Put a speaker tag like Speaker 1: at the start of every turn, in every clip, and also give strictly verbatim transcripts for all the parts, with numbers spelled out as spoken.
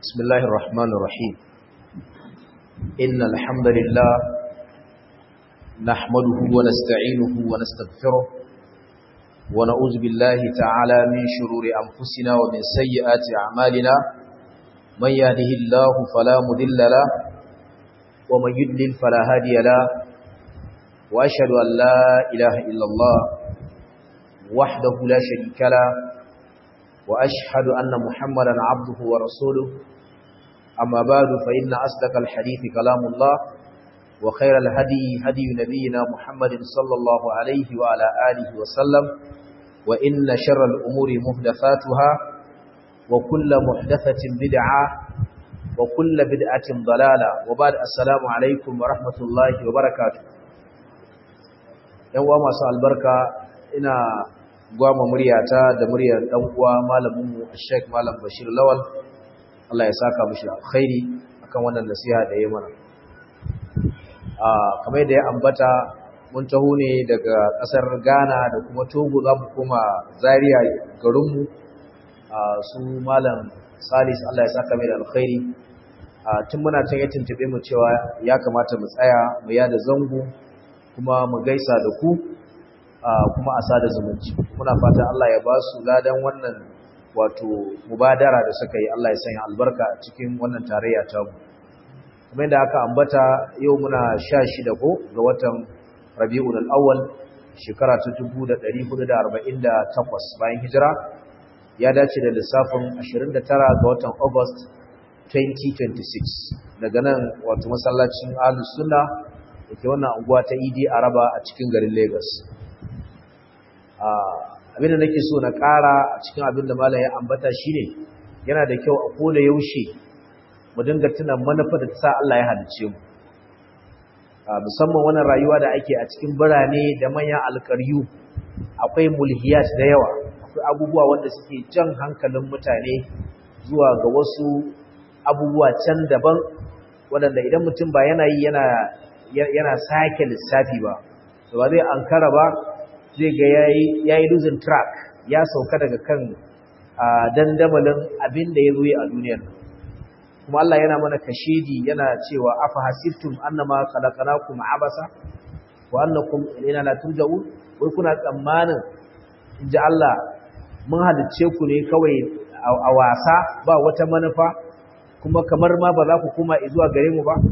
Speaker 1: بسم الله الرحمن الرحيم إن الحمد لله نحمده ونستعينه ونستغفره ونعوذ بالله تعالى من شرور أنفسنا ومن سيئات أعمالنا من يهده الله فلا مضل له ومن يضلل فلا هادي له وأشهد أن لا إله إلا الله وحده لا شريك له وأشهد أن محمدا عبده ورسوله أما بعد فإن أصدق الحديث كلام الله وخير الهدي هدي نبينا محمد صلى الله عليه وعلى آله وسلم وإن شر الأمور محدثاتها وكل محدثة بدعة وكل بدعة ضلالة وبعد السلام عليكم ورحمة الله وبركاته يوم ما سأل البركة إنا gwama muryata da muryar dan uwa malamin mu Sheikh Malam Bashir Lawal Allah ya saka mishi alkhairi akan wannan nasiha da yayi mana ah kamar da ya ambata mun taho ne daga kasar Ghana da kuma Togo zamu koma Zaria garin mu ah su Malam Salis Allah ya saka mai da alkhairi ah tun muna can ya tuntube mu cewa ya kamata mu tsaya mu yada zango kuma mu gaisa da ku kuma a sada zumunci muna fatan Allah ya ba su ladan wannan wato mubadara da suka yi Allah ya sanya albarka a cikin wannan tarayya ta mu kuma inda aka ambata yau muna sha shida ko ga watan Rabiul Awwal shekara ta dubu da ɗari hudu da arba'in da takwas bayan hijira ya dace da lissafin ashirin da tara ga watan August twenty twenty-six daga nan wato masallacin Ahlus Sunna dake wannan unguwa ta Idi Araba a cikin garin Lagos abinda nake so na ƙara a cikin abinda malam ya ambata shine yana da kyau a koda yaushe mu dinga tuna manufar da ta sa Allah ya halice mu musamman wannan rayuwa da ake a cikin birane da manyan alƙaryu akwai mulhiyat da yawa akwai abubuwa wanda suke jan hankalin mutane zuwa ga wasu abubuwa can daban waɗanda idan mutum ba yana yi yana yana sake lissafi ba to ba zai ankara ba zai ga ya yi losing track ya sauka daga kan dandamalin abin da ya zoye a duniyar kuma Allah yana mana kashedi yana cewa afa hasibtum annama khalaqnakum abasa wa annakum ilayna la turja'un wai kuna tsammanin inji Allah mun halicce ku ne kawai a wasa ba wata manufa kuma kamar ma ba za ku koma zuwa gare mu ba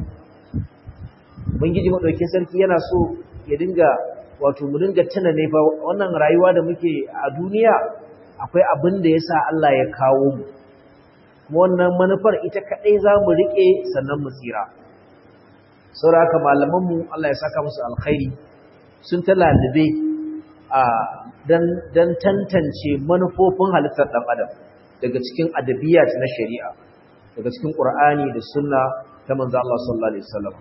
Speaker 1: ubangiji madaukakin sarki yana so ya dinga wato mu dinga tuna ne fa wannan rayuwa da muke a duniya akwai abin da yasa Allah ya kawo mu kuma wannan manufar ita kadai zamu rike sannan mu tsira saboda haka malaman mu Allah ya saka musu alkhairi sun talalube a dan dan tantance manufofin halittar dan adam daga cikin adabiyat na shari'a daga cikin Qur'ani da sunna ta manzo Allah sallallahu alaihi wasallam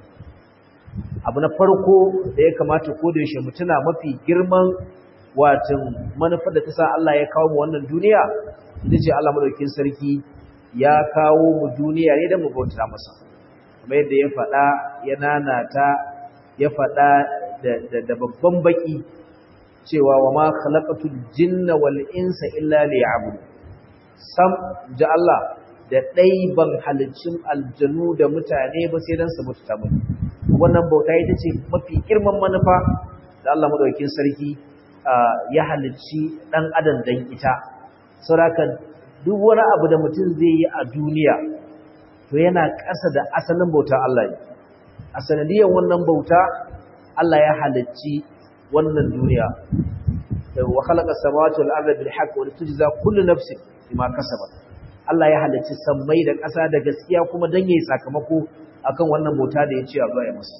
Speaker 1: abu na farko da ya kamata ko da yaushe mutuna mafi girman watan manufar da ta sa Allah ya kawo mu wannan duniya ita ce Allah madaukakin sarki ya kawo mu duniya ne don mu bauta masa kuma yadda ya faɗa ya nanata ya faɗa da, da, da babban baki cewa wa ma khalaqatul jinna wal insa illa liya'budu sam ja Allah da dai ban halicin aljanu da mutane ba sai dan su bauta mu wannan bauta ita ce mafi girman manufa da Allah madaukakin sarki ya halicci dan adam dan ita saboda duk wani abu da mutum zai yi a duniya to yana ƙasa da asalin bauta Allah ne a sanadiyar wannan bauta Allah ya halicci wannan duniya wa khalaqa samawati wal arda bil haqq wa tujza kullu nafsin bima kasabat Allah ya halicci sammai da ƙasa da gaskiya kuma dan yayi sakamako akan wannan bauta da ya ce a baya masa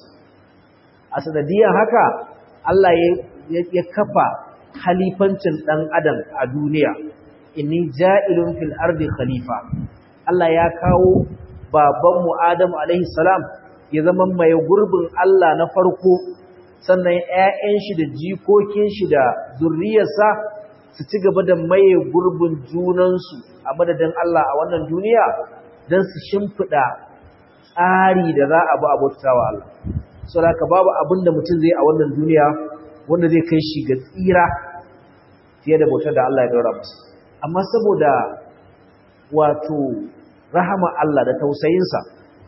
Speaker 1: a sanadiyar haka Allah ya kafa khalifancin dan adam a duniya inni ja'ilun fil ardi khalifa Allah ya kawo baban mu Adam alaihi salam ya zama mai gurbin Allah na farko sannan ƴaƴan shi da jikokin shi da zurriyarsa su ci gaba da maye gurbin junansu a madadin Allah a wannan duniya dan su shimfida tsari da za a bi abautawa Allah saboda babu abin da mutum zai a wannan duniya wanda zai kai shi ga tsira fiye da bautar da Allah ya daura masa amma saboda wato rahama Allah da tausayinsa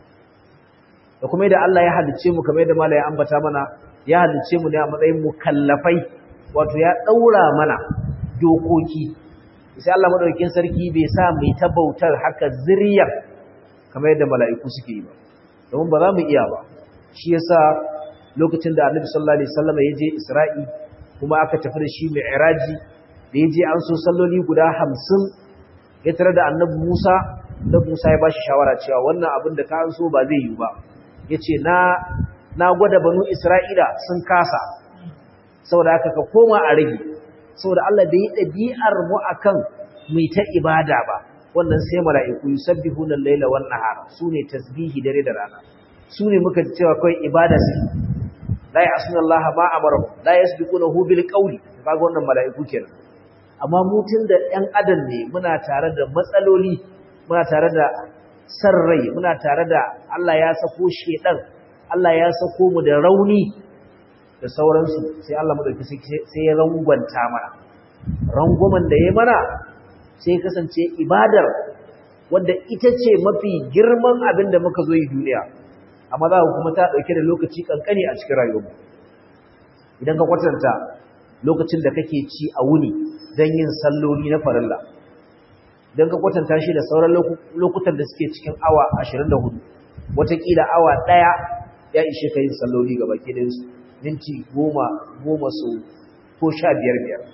Speaker 1: da kuma yadda Allah ya halicce mu kamar yadda malai ya ambata mana ya halicce mu ne a matsayin mukallafai wato ya daura mana dokoki sai Allah madaukakin sarki bai sa mu ta bautar haka zuriyar kamar yadda mala'iku suke yi ba domin ba za mu iya ba shi yasa lokacin da Annabi sallallahu alaihi wasallam ya je Isra'i kuma aka tafi da shi Mi'raji da ya je an so salloli guda hamsin ya tare da Annabi Musa da Musa ya bashi shawara cewa wannan abin da ka an so ba zai yi ba yace na na gwada banu Isra'ila sun kasa saboda haka ka koma a rage saboda Allah bai yi dabi'ar mu akan mu ta ibada ba wannan sai mala'iku yusabbihuna al-laila wan nahara sune tasbihi dare da rana sune muka cewa kai ibada ce la ya'suna Allah ma amara la yasbiqunahu bil qawli kaga wannan mala'iku kenan amma mutun da ɗan adam ne muna tare da matsaloli muna tare da sarrai muna tare da Allah ya sako shedan Allah ya sako mu da rauni da sauransu sai Allah madauki sai ya rangwanta mana rangwamen da ya mana sai kasance ibadar wanda ita ce mafi girman abin da muka zo yi duniya amma za ku kuma ta dauke da lokaci kankani a cikin rayuwar idan ka kwatanta lokacin da kake ci a wuni don yin salloli na farilla idan ka kwatanta shi da sauran lokutan da suke cikin awa ashirin da hudu watakila awa daya ya ishe ka yin salloli gaba ke da minti goma goma su ko sha biyar biyar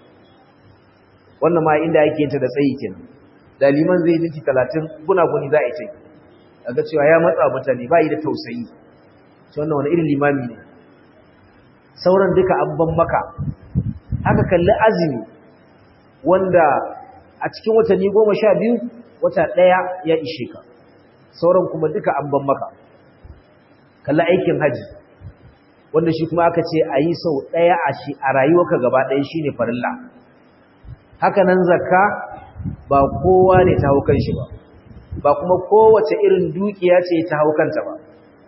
Speaker 1: wannan ma inda yake yin ta da tsayi kenan da liman zai minti talatin guna-guni za a yi ta a ga cewa ya matsa mutane ba yi da tausayi shi wannan wani irin limami ne sauran duka an ban maka haka kalli azumi wanda a cikin watanni goma sha biyu wata ɗaya ya ishe ka sauran kuma duka an ban maka kalli aikin haji wanda shi kuma aka ce a yi sau ɗaya a rayuwarka gaba ɗaya shi ne farilla haka nan zakka ba kowa ne ta hau kanshi ba ba kuma kowace irin dukiya ce ta hau kanta ba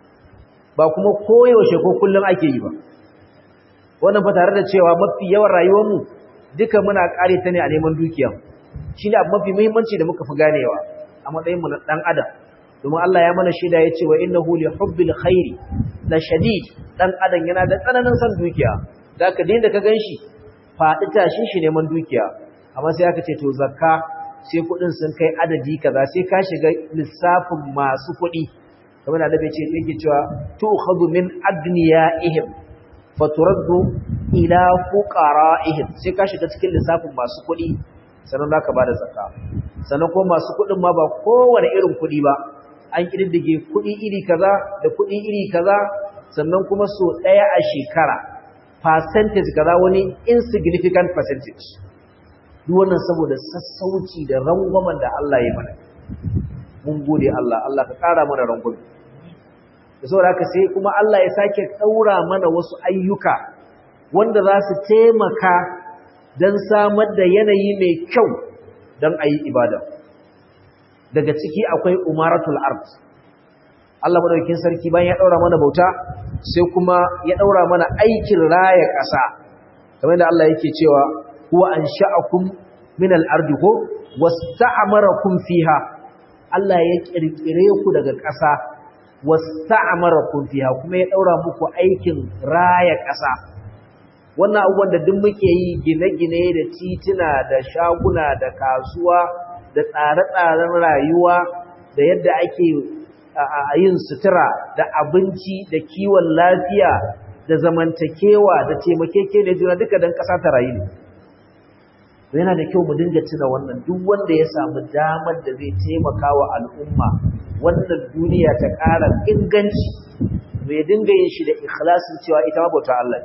Speaker 1: ba kuma koyaushe ko kullum ake yi ba wannan fa tare da cewa mafi yawan rayuwarmu duka muna kare ta ne a neman dukiya shine abu mafi muhimmanci da muka fi ganewa a matsayin mu na dan adam domin Allah ya mana shaida yace wa innahu li hubbil khairi la shadid dan adam yana da tsananin san dukiya zaka dinda ka ganshi faɗi tashin shi neman dukiya amma sai aka ce to zakka sai kudin sun kai adadi kaza sai ka shiga lissafin masu kudi kamar da bai ce yake cewa tu'khadhu min adniyaihim faturaddu ila fuqara'ihim sai ka shiga cikin lissafin masu kudi sannan zaka bada zakka sannan ko masu kudin ma ba kowane irin kudi ba an kididdige kudi iri kaza da kudi iri kaza sannan kuma so daya a shekara percentage kaza wani insignificant percentage duk wannan saboda sassauci da rangwamen da Allah ya mana mun gode Allah Allah ka kara mana rangwame da saboda haka sai kuma Allah ya sake daura mana wasu ayyuka wanda za su taimaka dan samar da yanayi mai kyau dan ayi ibada daga ciki akwai umaratul ard Allah madaukakin sarki bayan ya daura mana bauta sai kuma ya daura mana aikin raya ƙasa kamar da Allah yake cewa huwa ansha'akum min al-ardi ko wasta'amarakum fiha Allah ya kirkire ku daga ƙasa wasta'amarakum fiha kuma ya daura muku aikin raya ƙasa wannan abubuwan da duk muke yi gine-gine da tituna da shaguna da kasuwa da tsare-tsaren rayuwa da yadda ake a yin sutura da abinci da kiwon lafiya da zamantakewa da taimakeke da juna duka don ƙasa ta rayu ne yana da kyau mu dinga tuna wannan duk wanda ya samu damar da zai taimaka wa al'umma wannan duniya ta ƙara inganci mai dinga yin shi da ikhlasin cewa ita ma bauta Allah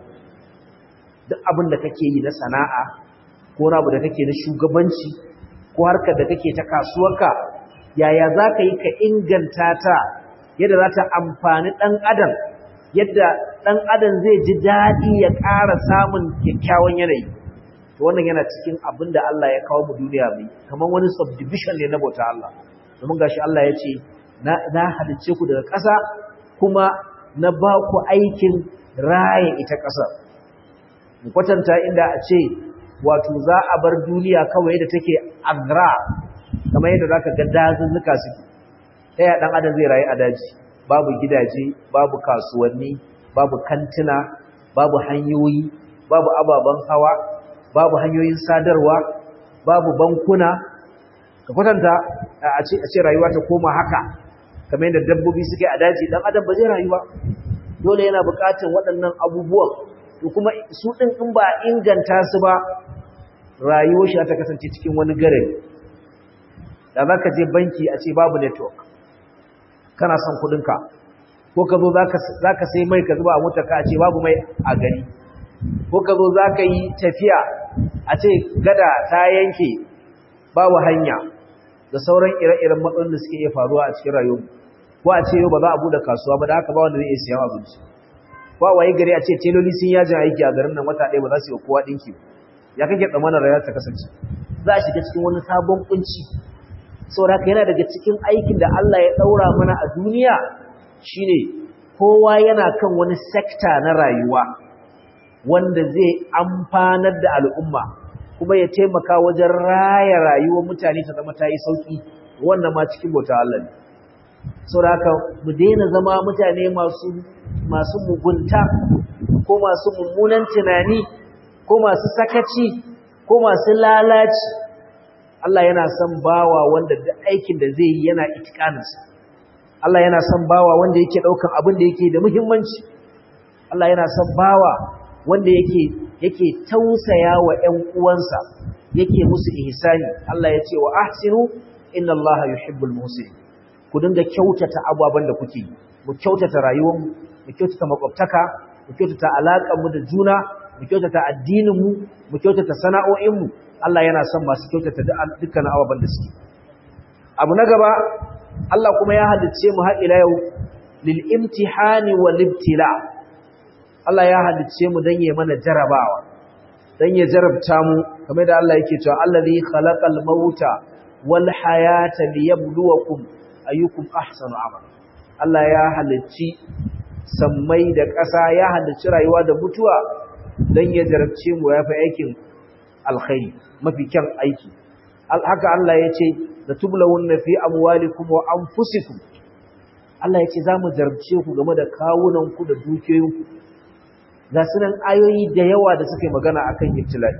Speaker 1: duk abin da kake yi na sana'a ko na abu da kake na shugabanci ko harkar da kake ta kasuwarka yaya za ka yi ka inganta ta yadda za ta amfani ɗan adam yadda ɗan adam zai ji daɗi ya ƙara samun kyakkyawan yanayi to wannan yana cikin abin da Allah ya kawo mu duniya mai kamar wani subdivision ne na bauta Allah domin gashi Allah ya ce na halicce ku daga ƙasa kuma na ba ku aikin raye ita ƙasar mu kwatanta inda a ce wato za a bar duniya kawai da take agra kamar yadda zaka ga dazuzzuka suke ta yaya dan adam zai rayu a daji babu gidaje babu kasuwanni babu kantina babu hanyoyi babu ababen hawa babu hanyoyin sadarwa babu bankuna ka kwatanta a ce a ce rayuwa ta koma haka kamar yadda dabbobi suke a daji dan adam ba zai rayu ba dole yana buƙatar waɗannan abubuwan to kuma su din in ba inganta su ba rayuwar shi ta kasance cikin wani garari da zaka je banki a ce babu network kana son kudinka ko ka zo za ka sai mai ka zuba a motarka a ce babu mai a gari ko ka zo za ka yi tafiya a ce gada ta yanke babu hanya da sauran ire-iren matsalolin da suke iya faruwa a cikin rayuwa ko a ce yau ba za a bude kasuwa ba da haka ba wanda zai iya siyan abinci ko a waye gari a ce teloli sun yajin aiki a garin nan wata ɗaya ba za su yi kowa ɗinki ya kake tsammanin rayuwa ta kasance za a shiga cikin wani sabon kunci saboda yana daga cikin aikin da Allah ya daura mana a duniya shine kowa yana kan wani sekta na rayuwa wanda zai amfanar da al'umma kuma ya taimaka wajen raya rayuwar mutane ta zama ta yi sauki wannan ma cikin bauta Allah ne saboda haka mu daina zama mutane masu masu mugunta ko masu mummunan tunani ko masu sakaci ko masu lalaci Allah yana son bawa wanda duk aikin da zai yi yana itikaninsa Allah yana son bawa wanda yake daukan abin da yake da muhimmanci Allah yana son bawa wanda yake yake tausaya wa ƴan uwansa yake musu ihsani Allah ya ce wa ahsinu inna Allaha yuhibbul muhsinin ku dinga kyautata ababan da kuke mu kyautata rayuwar mu mu kyautata makwabtaka mu kyautata alaƙar mu da juna mu kyautata addinin mu mu kyautata sana'o'in mu Allah yana son masu kyautata dukkan ababen da suke abu na gaba Allah kuma ya halicce mu har ila yau lil imtihani wal ibtila Allah ya halicce mu dan yayi mana jarabawa dan ya jarabta mu kamar da Allah yake cewa allazi khalaqal mauta wal hayata liyabluwakum ayyukum ahsanu amala Allah ya halicci sammai da ƙasa ya halicci rayuwa da mutuwa dan ya jarabce mu yafi aikin alkhairi mafi kyan aiki haka Allah ya ce da tublawunna fi amwalikum wa anfusikum Allah ya ce za mu jarabce ku game da kawunanku da dukiyoyinku ga sunan ayoyi da yawa da suka yi magana akan ibtila'i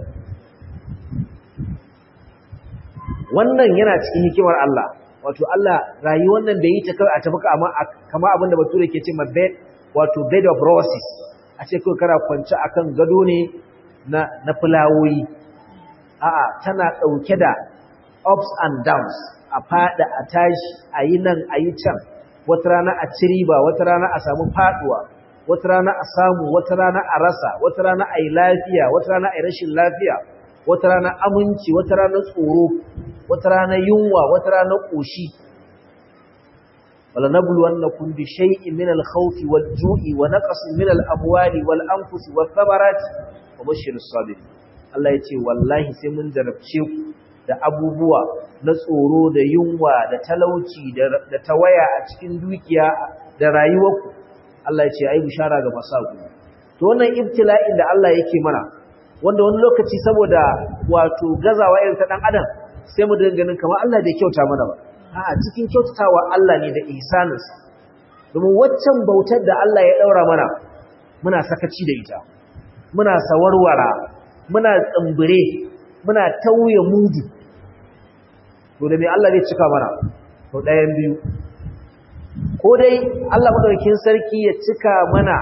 Speaker 1: wannan yana cikin hikimar Allah wato Allah rayuwar nan da yi ta kawai a tafi kama abin da bature ke ce ma bed wato bed of roses a ce kawai kana kwance akan gado ne na na fulawoyi a'a tana dauke da ups and downs a fada a tashi a yi nan a yi can wata rana a ci riba wata rana a samu faduwa wata rana a samu wata rana a rasa wata rana a yi lafiya wata rana a yi rashin lafiya wata rana aminci wata rana tsoro wata rana yunwa wata rana koshi wala nabluwannakum bi shay'in min al-khawfi wal-ju'i wa naqsin min al-amwali wal-anfusi wath-thamarati wa bashshiris sabirin Allah ya ce wallahi sai mun jarabce ku da abubuwa na tsoro da yunwa da talauci da tawaya a cikin dukiya da rayuwarku Allah ya ce ai bishara ga masaku to wannan ibtila'in da Allah yake mana wanda wani lokaci saboda wato gazawa irin ta dan adam sai mu dinga ganin kamar Allah bai kyauta mana ba a'a cikin kyautatawa Allah ne da ihsaninsa domin waccan bautar da Allah ya daura mana muna sakaci da ita muna sawarwara muna tsumbure muna tauye mudu to da me Allah zai cika mana to ɗayan biyu ko dai Allah madaukakin sarki ya cika mana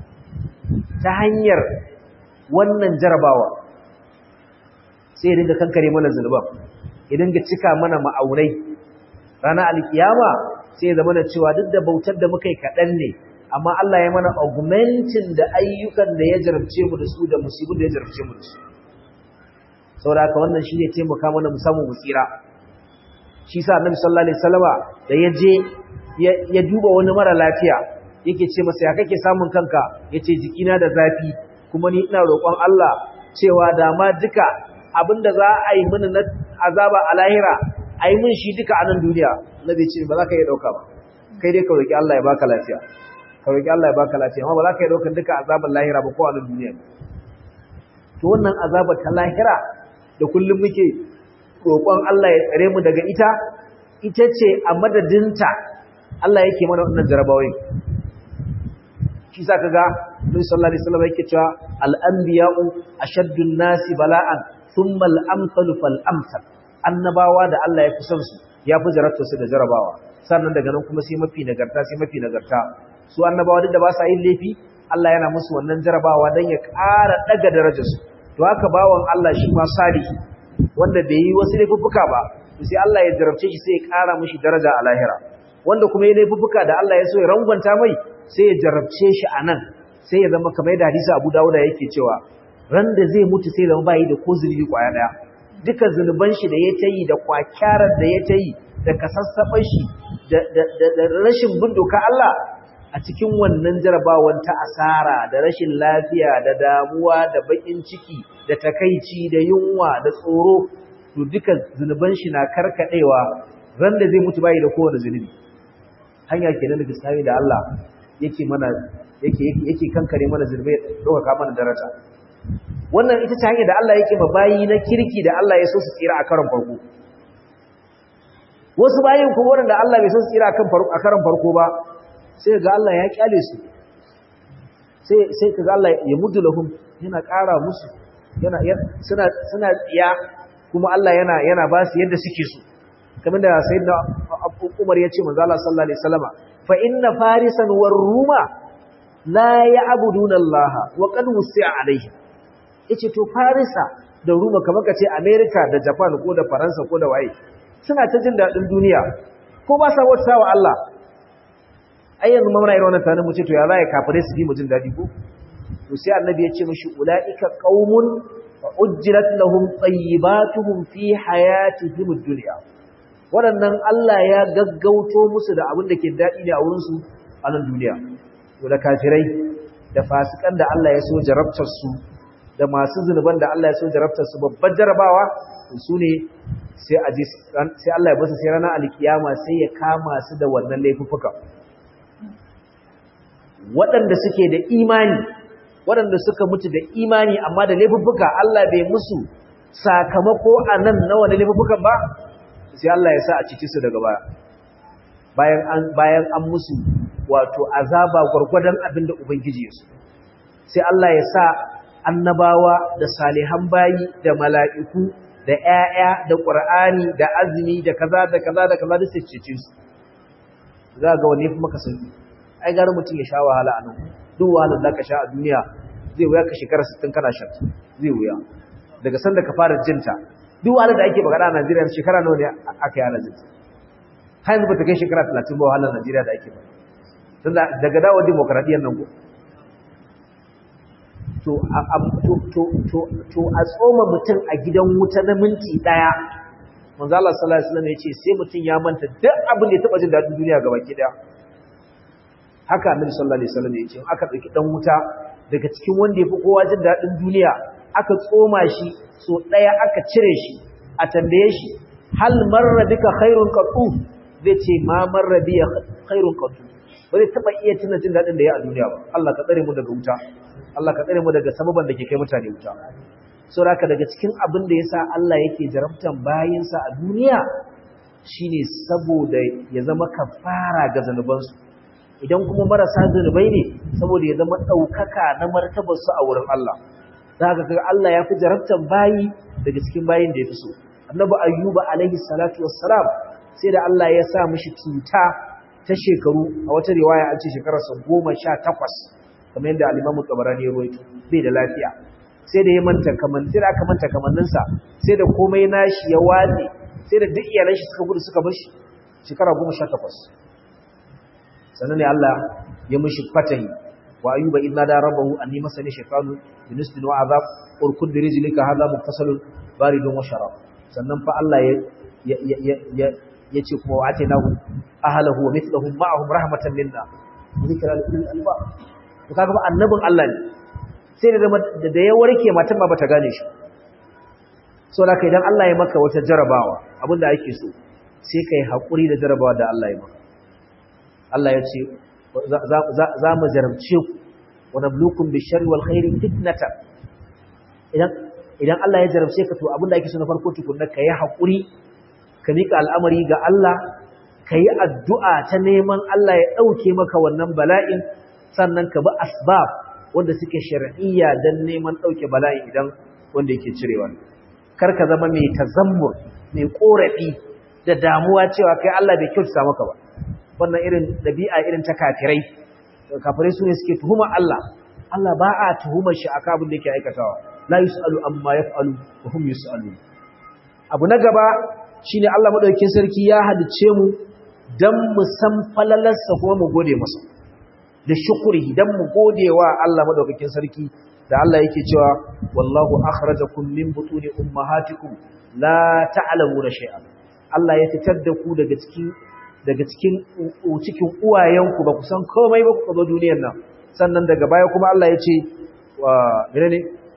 Speaker 1: ta hanyar wannan jarabawa sai ya dinga kankare mana zulban ya dinga cika mana ma'aurai ranar alkiyama sai ya zama da cewa duk da bautar da muka yi kaɗan ne amma Allah ya mana augmentin da ayyukan da ya jarabce mu da su da musibin da ya jarabce mu da su saboda haka wannan shine taimaka mana mu samu mu tsira shi sa Annabi sallallahu alaihi wasallama da ya je ya duba wani mara lafiya yake ce masa ya kake samun kanka yace jikina da zafi kuma ni ina roƙon Allah cewa da ma duka abinda za a yi mini na azaba a lahira a yi min shi duka a nan duniya Annabi ce ba za ka iya dauka ba kai dai ka roƙi Allah ya baka lafiya ka roƙi Allah ya baka lafiya amma ba za ka iya daukan duka azaban lahira ba ko a nan duniya to wannan azabar ta lahira da kullum muke roƙon Allah ya tsare mu daga ita ita ce a madadinta Allah yake mana wannan jarabawai shi sa kaga Nabi sallallahu alaihi wasallam yake cewa al-anbiya'u ashaddu an-nasi bala'an thumma al-amsalu fal-amsal annabawa da Allah ya fi son su ya fi jarabta su da jarabawa sannan daga nan kuma sai mafi nagarta sai mafi nagarta su annabawa duk da ba sa yin laifi Allah yana musu wannan jarabawa dan ya ƙara daga darajarsu to haka bawon Allah shi ma salihi wanda bai yi wasu laifuffuka ba sai Allah ya jarabce shi sai ya ƙara mishi daraja a lahira wanda kuma ya laifuffuka da Allah ya so ya rangwanta mai sai ya jarabce shi a nan sai ya zama kamar da hadisi Abu Dawud yake cewa ran da zai mutu sai zama bai da ko zunubi kwaya daya duka zunuban shi da ya tayi da kwakyarar da ya tayi da kasassaban shi da da da rashin bin doka Allah a cikin wannan jarabawan ta asara da rashin lafiya da damuwa da bakin ciki da takaici da yunwa da tsoro to duka zunuban shi na karkadewa ran da zai mutu bai da kowane zunubi hanya kenan da bisani da Allah yake mana yake yake kankare mana zunubai doka mana daraja wannan ita ce hanya da Allah yake ma bayi na kirki da Allah ya so su tsira a karon farko wasu bayin kuma wanda Allah bai so su tsira akan farko a karon farko ba sai ga Allah ya kyale su sai sai kaga Allah ya mudu lahum yana ƙara musu yana suna suna tsiya kuma Allah yana yana ba su yadda suke so kamar da sayyidina Umar ya ce manzo Allah sallallahu alaihi wasallama fa inna farisan war ruma la ya'buduna Allah wa qad wusi'a alaihi yace to farisa da ruma kamar kace America da Japan ko da Faransa ko da waye suna ta jin dadin duniya ko ba sa wata wa Allah ai yanzu mamara irin wannan tanin mu ce to ya zai kafire su bi mu jin dadi ko to sai annabi ya ce mishi ulaika qaumun ujjilat lahum tayyibatuhum fi hayatihim ad-dunya waɗannan Allah ya gaggauto musu da abin da ke daɗi ne a wurinsu a nan duniya. To da kafirai, da fasikan da Allah ya so jarabtarsu, da masu zunuban da Allah ya so jarabtarsu babbar jarabawa, su ne sai Allah ya basu sai ranar alkiyama sai ya kama su da wannan laifuffuka. Waɗanda suke da imani, waɗanda suka mutu da imani amma da laifuffuka Allah bai musu sakamako a nan na wani laifuffukan ba, sai Allah ya sa a cikin su daga baya bayan an bayan an musu wato azaba gurgurdan abinda ubangiji ya so sai Allah ya sa annabawa da salihan bayi da mala'iku da ƴaƴa da qur'ani da azumi da kaza da kaza da kaza da su cece su za ga wani kuma ka san ai garin mutum ya sha wahala anan duk wahalar da ka sha a duniya zai wuya ka shekara sittin kana sha zai wuya daga sanda ka fara jinta duk wani da ake magana a Najeriya shekara nawa ne aka yi halajin har yanzu ba ta kai shekara talatin ba wahalar Najeriya da ake ba tun daga dawo demokaradiyyar nan ko to a tsoma mutum a gidan wuta na minti daya manzo Allah sallallahu alaihi wasallam ya ce sai mutum ya manta duk abin da ya taba jin dadin duniya gaba ki daya haka Annabi sallallahu alaihi wasallam ya ce aka dauki dan wuta daga cikin wanda ya fi kowa jin dadin duniya aka tsoma shi so ɗaya aka cire shi a tambaye shi hal marra bika khairun qatu zai ce ma marra bi khairun qatu ba zai taba iya tuna jin dadin da ya a duniya ba Allah ka tsare mu daga wuta Allah ka tsare mu daga sababan da ke kai mutane wuta saboda daga cikin abin da yasa Allah yake jarabtan bayinsa a duniya shine saboda ya zama kafara ga zanubansu idan kuma marasa zanubai ne saboda ya zama daukaka na martabar su a wurin Allah zaka ga Allah ya fi jarabtan bayi daga cikin bayin da ya fi so annabi ayyuba alaihi salatu wassalam sai da Allah ya sa mishi cuta ta shekaru a wata riwaya an ce shekararsa goma sha takwas kamar yadda al-Imam Tabarani ya rawaito bai da lafiya sai da ya manta kaman sai da aka manta kamanninsa sai da komai nashi ya watse sai da duk iyalan shi suka gudu suka bar shi shekara goma sha takwas sannan ne Allah ya mishi fatahi wa ayyuba idna da rabbahu anni masani shaytanu binisbin wa azab urkud bi rijlika hadha muttasalun baridun wa sharab sannan fa Allah ya ya ya yace kuma wa atainahu ahlahu wa mithluhum ma'ahum rahmatan minna zikra lil albab to kaga ba annabin Allah ne sai da da ya warke matan ba bata gane shi so da idan Allah ya maka wata jarabawa abinda ake so sai kai hakuri da jarabawa da Allah ya maka Allah ya ce za mu jarabce ku wa nabluukum bish-sharri wal khairi fitnatan idan idan Allah ya jarabce ka to abinda ake so na farko tukunna kai hakuri ka mika al'amari ga Allah kai addu'a ta neman Allah ya dauke maka wannan bala'in sannan ka bi asbab wanda suke shar'iyya dan neman dauke bala'in idan wanda yake cirewa kar ka zama mai tazammur mai korafi da damuwa cewa kai Allah bai kyautata maka ba wannan irin dabi'a irin ta kafirai kafirai sune suke tuhuma Allah Allah ba a tuhumar shi akan abin da yake aikatawa la yusalu amma yaf'alu wa hum yusalun abu na gaba shine Allah madaukakin sarki ya halice mu dan mu san falalarsa kuma mu gode masa da shukuri dan mu godewa Allah madaukakin sarki da Allah yake cewa wallahu akhrajakum min butuni ummahatikum la ta'lamuna shay'an Allah ya fitar da ku daga cikin daga cikin cikin uwayenku ba ku san komai ba ku zo duniyar nan sannan daga baya kuma Allah ya ce wa menene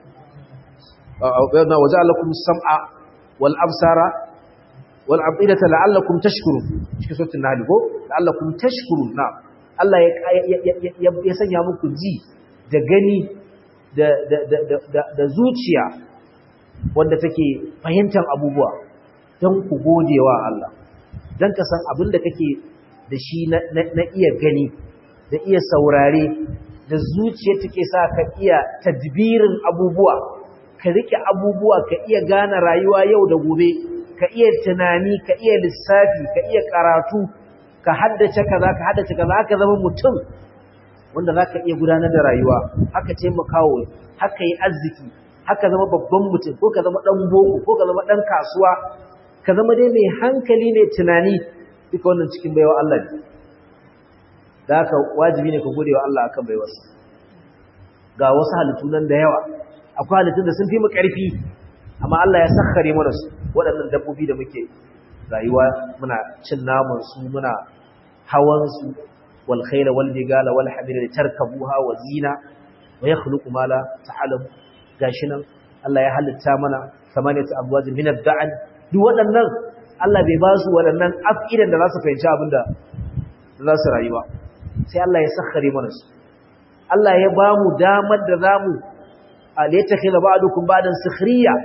Speaker 1: wa waja'alakum sam'a wal absara wal afidata la'allakum tashkurun cikin suratul nahl ko la'allakum tashkurun na Allah ya ya sanya muku ji da gani da da da da zuciya wanda take fahimtar abubuwa don ku godewa Allah don ka san abin da kake da shi na iya gani da iya saurare da zuciya take sa ka iya tadbirin abubuwa ka rike abubuwa ka iya gane rayuwa yau da gobe ka iya tunani ka iya lissafi ka iya karatu ka haddace kaza ka haddace kaza haka zama mutum wanda zaka iya gudanar da rayuwa haka taimakawa haka yi arziki haka zama babban mutum ko ka zama dan boko ko ka zama dan kasuwa ka zama dai mai hankali ne tunani duka wannan cikin baiwa Allah ne da haka wajibi ne ka gode wa Allah akan baiwarsa ga wasu halittu nan da yawa akwai halittun da sun fi mu ƙarfi amma Allah ya sakkare mana su waɗannan dabbobi da muke rayuwa muna cin naman su muna hawan su wal khayla wal bigala wal hamira tarkabuha wa zina wa yakhluqu ma la ta'lamu gashi nan Allah ya halitta mana samaniyatu abwaj min ad-da'n duk waɗannan Allah bai ba su waɗannan afidan da za su fahimci abinda za su rayuwa sai Allah ya sakkare mana su Allah ya ba mu damar da zamu aliyatakhila ba'dukum ba'dan sukhriya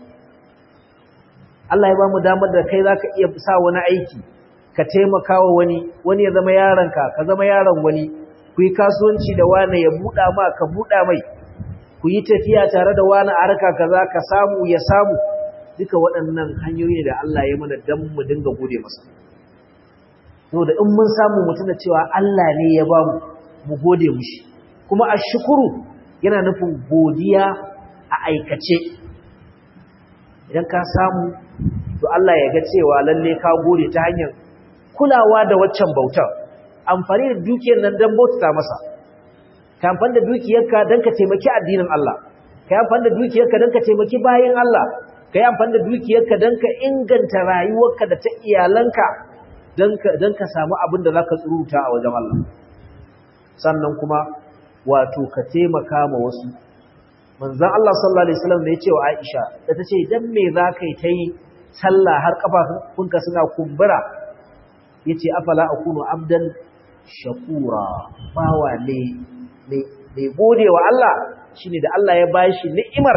Speaker 1: Allah ya ba mu damar da kai zaka iya sa wani aiki ka taimakawa wani wani ya zama yaronka ka zama yaron wani ku yi kasuwanci da wani ya buɗa ma ka buɗa mai ku yi tafiya tare da wani a harka kaza ka samu ya samu duka waɗannan hanyoyi da Allah ya mana dan mu dinga gode masa saboda in mun samu mutuna cewa Allah ne ya ba mu mu gode mushi kuma ashkuru yana nufin godiya a aikace idan ka samu to Allah ya ga cewa lalle ka gode ta hanyar kulawa da waccan bautar amfani da dukiyar nan dan bauta masa ka amfani da dukiyarka dan ka taimaki addinin Allah ka amfani da dukiyarka dan ka taimaki bayin Allah ka amfani da dukiyarka dan ka inganta rayuwarka da ta iyalanka dan ka dan ka samu abin da zaka tsuruta a wajen Allah sannan kuma wato ka taimaka ma wasu manzon Allah sallallahu alaihi wasallam ne ya ce wa Aisha da tace dan me zaka yi tayi sallah har kafafunka suna kumbura yace afala akunu abdan shakura bawa ne ne gode wa Allah shine da Allah ya bashi ni'imar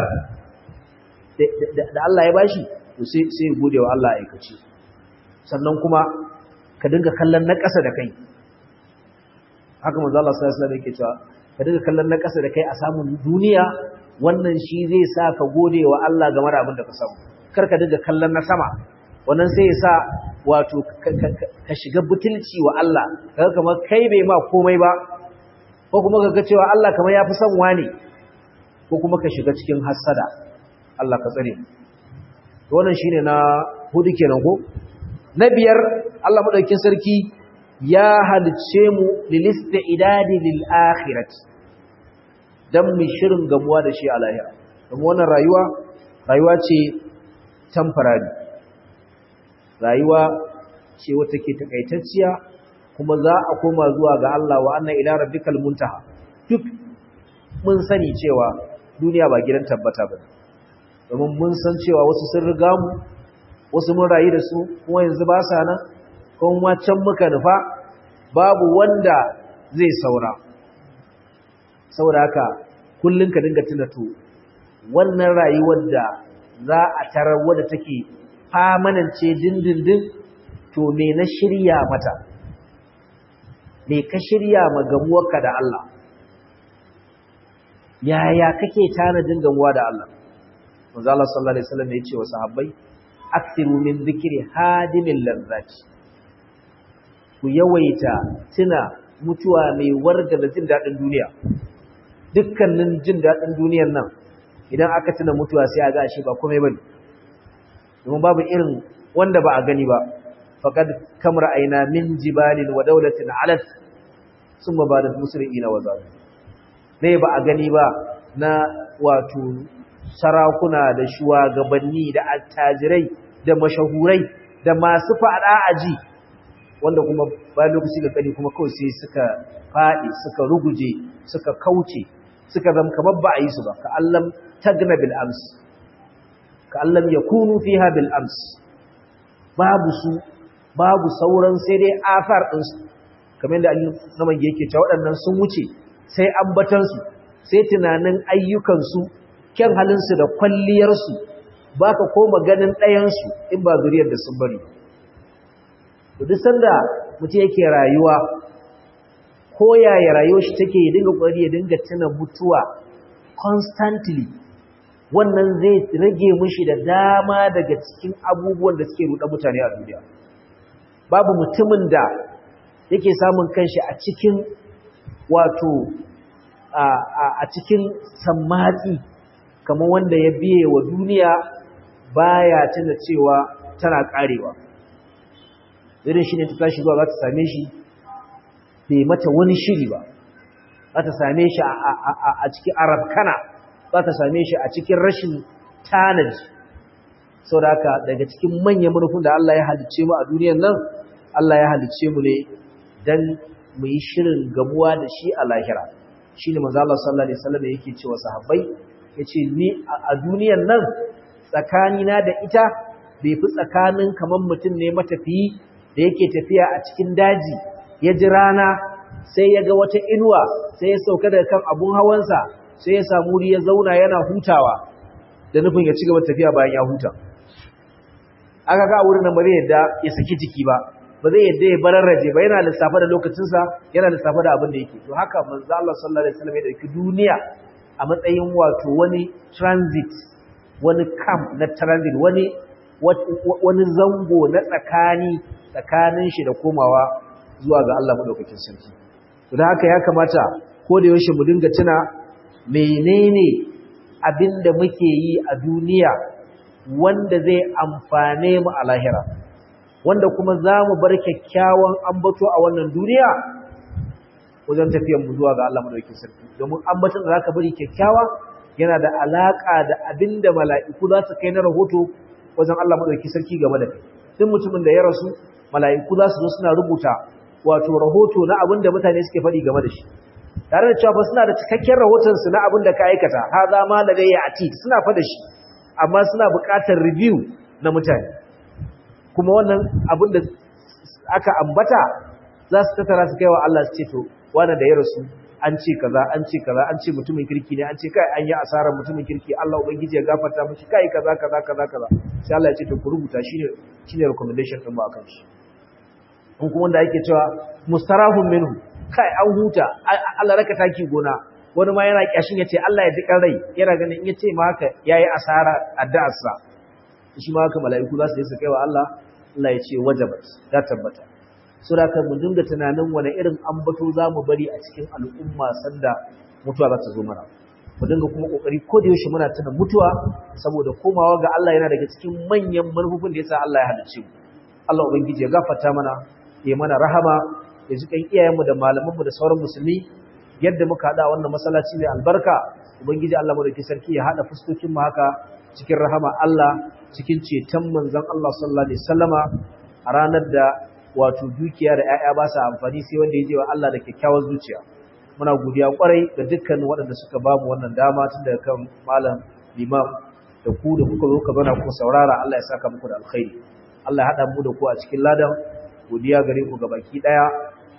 Speaker 1: da Allah ya bashi to sai sai gode wa Allah aikace sannan kuma ka dinga kallon na ƙasa da kai haka manzo Allah sallallahu alaihi wasallam yake cewa ka dinga kallon na ƙasa da kai a samun duniya wannan shi zai sa ka gode wa Allah game da abin da ka samu kar ka dinga kallon na sama wannan sai ya sa wato ka shiga butulci wa Allah kaga kamar kai bai ma komai ba ko kuma kaga cewa Allah kamar yafi son wani ko kuma ka shiga cikin hasada Allah ka tsare to wannan shine na hudu kenan ko na biyar Allah madaukakin sarki ya halice mu lilistidadi lil akhirati dan mu shirin gamuwa da shi a lahira kuma wannan rayuwa rayuwa ce temporary rayuwa ce wata ke takaitacciya kuma za a koma zuwa ga Allah wa anna ila rabbikal muntaha duk mun sani cewa duniya ba gidan tabbata ba domin mun san cewa wasu sun riga mu wasu mun rayu da su kuma yanzu ba sa nan kuma can muka nufa babu wanda zai saura saboda haka kullun ka dinga tuna to wannan rayuwar da za a tarar wadda take famanance dindindin to me na shirya mata, me ka shirya ma gamuwarka da Allah, yaya kake tanadin gamuwa da Allah. Manzo Allah sallallahu alaihi wasallam ya ce wa sahabbai akthiru min dhikri hadimil lazzati, ku yawaita tuna mutuwa mai warga da jin dadin duniya. Dukkanin jin dadin duniyar nan idan aka tuna mutuwa sai a ga shi ba komai bane, domin babu irin wanda ba a gani ba. faqad kamra aina min jibalin wa dawlatin alat summa badat musri'ina wa zat, ne ba a gani ba na wato sarakuna da shugabanni da attajirai da mashahurai da masu fada aji, wanda kuma bayan lokaci ga kani kuma kawai sai suka fadi suka ruguje suka kauce suka zama kamar ba a yi su ba. ka allam tagna bil ams, ka allam yakunu fiha bil ams, babu su babu sauran sai dai afar din su, kamar da Allah naman yake cewa waɗannan sun wuce sai ambatan su, sai tunanin ayyukan su, kyan halin su da kwalliyar su, baka koma ganin ɗayan su in ba zuriyar da sun bari. to duk sanda mutum yake rayuwa ko yaya rayuwar shi take ya dinga kokari ya dinga tuna mutuwa constantly, wannan zai rage mishi da dama daga cikin abubuwan da suke ruɗa mutane a duniya. Babu mutumin da yake samun kanshi a cikin wato a cikin sammatsi kamar wanda ya biye wa duniya baya tuna cewa tana karewa. Irin shi ne ta tashi zuwa za ta same shi bai mata wani shiri ba, za ta same shi a cikin arabkana, za ta same shi a cikin rashin tanaji. Sau da haka daga cikin manyan manufin da Allah ya halicce mu a duniyan nan, Allah ya halicce mu ne don mu yi shirin gamuwa da shi a lahira. Shi ne manzo Allah sallallahu alaihi wasallam yake cewa sahabbai, yace ni a duniyan nan tsakanina da ita bai fi tsakanin kaman mutum ne matafiyi da yake tafiya a cikin daji, ya ji rana sai ya ga wata inuwa sai ya sauka daga kan abun hawansa sai ya samu wuri ya zauna yana hutawa da nufin ya ci gaba tafiya bayan ya huta. Aka ga wurin nan ba zai yadda ya saki jiki ba, ba zai yadda ya bararraje ba, yana lissafa da lokacinsa, yana lissafa da abin da yake. To haka manzo Allah sallallahu alaihi wasallam ya dauki duniya a matsayin wato wani transit, wani camp na transit, wani wani zango na tsakani tsakanin shi da komawa zuwa ga Allah madaukakin sarki. To da haka ya kamata ko da yaushe mu dinga tuna menene abinda muke yi a duniya wanda zai amfane mu a lahira, wanda kuma za mu bar kyakkyawan ambato a wannan duniya wajen tafiyar mu zuwa ga Allah madaukakin sarki. Domin ambaton da zaka bari kyakkyawa yana da alaka da abinda mala'iku za su kai na rahoto wajen Allah madaukakin sarki game da kai. Duk mutumin da ya rasu, mala'iku za su zo suna rubuta wato rahoto na abin da mutane suke faɗi game da shi, tare da cewa ba suna da cikakken rahotonsu na abin da ka aikata, haza ma ladayya atid, suna faɗa shi, amma suna buƙatar review na mutane. Kuma wannan abin da aka ambata za su tattara su kai wa Allah su ce to wanda da ya rasu an ce kaza an ce kaza an ce mutumin kirki ne, an ce kai an yi asarar mutumin kirki, Allah ubangiji ya gafarta mishi, kai kaza kaza kaza kaza, sai Allah ya ce to ku rubuta, shine shine recommendation din mu akan shi. in kuma wanda ake cewa mustarahun minhu, kai an huta, Allah raka taki gona, wani ma yana kyashin yace Allah ya dika rai, yana ganin in yace ma haka yayi asara addu'arsa. Shi ma haka mala'iku za su yi su kai wa Allah, Allah ya ce wajabat, ya tabbata. Sura kan mu dinga tunanin wani irin ambato zamu bari a cikin al'umma sanda mutuwa za ta zo mana. Mu dinga kuma kokari ko da yaushe muna tuna mutuwa, saboda komawa ga Allah yana daga cikin manyan manufofin da yasa Allah ya halicce mu. Allah ubangiji ya gafarta mana, ya mana rahama, ya ji kan iyayenmu da malamanmu da sauran musulmi. Yadda muka hada wannan masallaci mai albarka, ubangiji Allah madaukakin sarki ya hada fuskokin mu haka cikin rahama Allah, cikin ceton manzon Allah sallallahu alaihi wasallama a ranar da wato dukiya da 'ya'ya ba sa amfani sai wanda ya je wa Allah da kyakkyawar zuciya. Muna godiya kwarai ga dukkan waɗanda suka ba mu wannan dama, tun daga kan malam limam da ku da kuka zo ka zauna ku saurara. Allah ya saka muku da alkhairi, Allah ya hada mu da ku a cikin ladan. Godiya gare ku ga baki daya.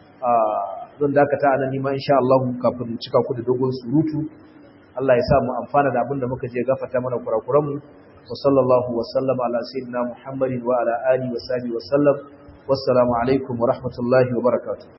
Speaker 1: Zan dakata anan nima insha Allah kafin cika ku da dogon surutu. Allah ya sa mu amfana da abin da muka je, gafarta mana kurakuran mu. Wa sallallahu wa sallama ala sayyidina Muhammadin wa ala alihi wa sahbihi wa sallam. wassalamu alaikum wa rahmatullahi wa barakatuh.